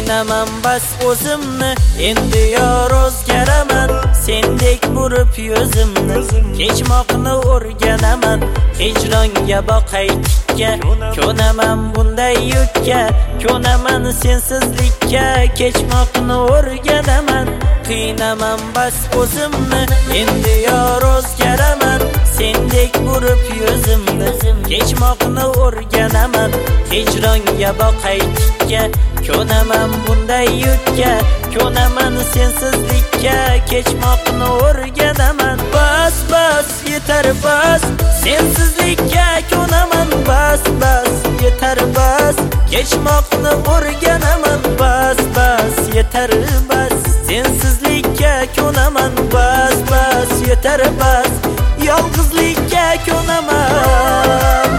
qiynaman bas o'zimni, endi yor o'zgaraman, sendek burib yuzimni, kechmoqni o'rganaman, hijronga boqay tikka, ko'naman bunday yukka, ko'naman sensizlikka, kechmoqni o'rganaman, qiynaman bas o'zimni, endi yor o'zgaraman, sendek burib yuzimni, kechmoqni o'rganaman, hijronga boqay tikka, ko'naman bunday yukka, ko'naman sensizlikka, kechmoqni o'rganaman. Bas bas yetar bas, sensizlikka ko'naman, bas bas yetar bas, kechmoqni o'rganaman, bas bas yetar bas, sensizlikka ko'naman, bas bas yetar bas, yolg'izlikka ko'naman.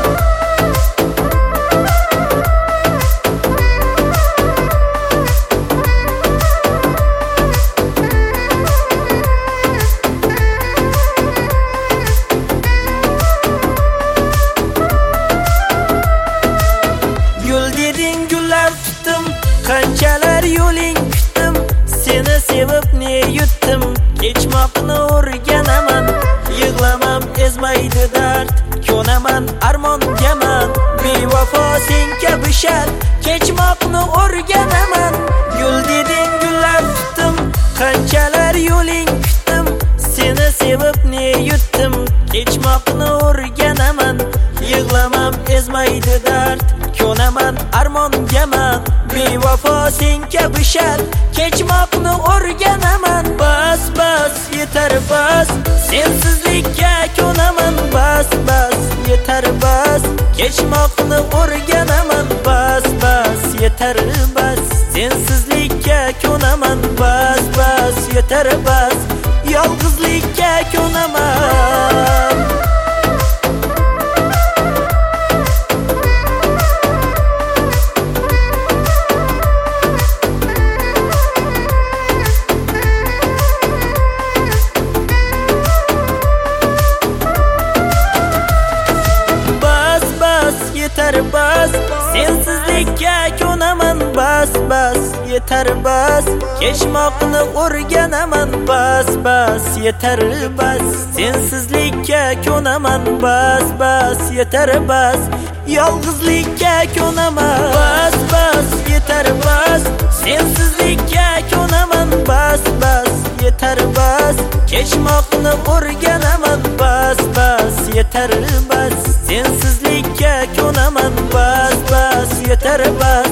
Qanchalar yo'ling kutdim, seni sevib ne yutdim, kechmoqni o'rganaman, yig'lamam ezmaydi dard, ko'naman armongaman, bevafo sen kabi shart, kechmoqni o'rganaman. Gul deding gullar tutdim, qanchalar yo'ling kutdim, seni sevib ne yutdim, kechmoqni o'rganaman, yig'lamam ezmaydi dard, ko'naman armongaman, bevafo sen kabi shart, kechmoqni o'rganaman. Bas bas yetar bas, sensizlikka ko'naman, bas bas yetar bas, kechmoqni o'rganaman, bas bas yetar bas, sensizlikka ko'naman, bas bas yetar bas, yolg'izlikka ko'naman. Bas, sensizlikka ko'naman, bas bas yetar bas, kechmoqni o'rganaman, bas bas yetar bas, sensizlikka ko'naman, bas bas yetar bas, yolg'izlikka ko'naman. Bas bas yetar bas, sensizlikka ko'naman, bas bas yetar bas, kechmoqni o'rganaman, bas bas yetar bas, sensizlikka ko'naman, bas bas yetar bas,